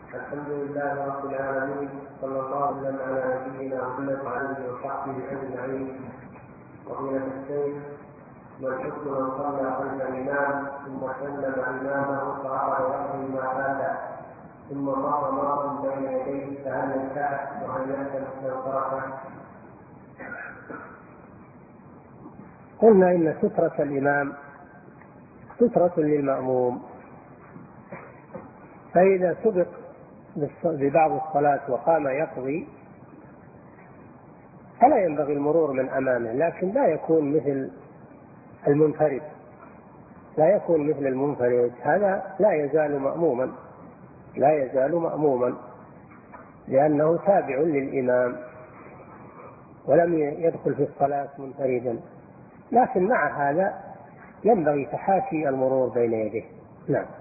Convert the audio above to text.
الحمد لله رب العالمين، صلى الله وسلم على نبينا محمد وعلى اله وصحبه اجمعين. فضيلة الشيخ، ما الحكم من صلى خلف الامام ثم سلم امامه فاخذ يقضي ما فات ثم مر مار بين يديه، فهل ينتهى وهل يحسن انصرفه؟ قلنا إن سترة الإمام سترة للمأموم، فإذا سبق ببعض الصلاة وقام يقضي فلا ينبغي المرور من أمامه، لكن لا يكون مثل المنفرد، هذا لا يزال مأموما لأنه تابع للإمام ولم يدخل في الصلاة منفردا، لكن مع هذا ينبغي تحاشي المرور بين يديه. نعم.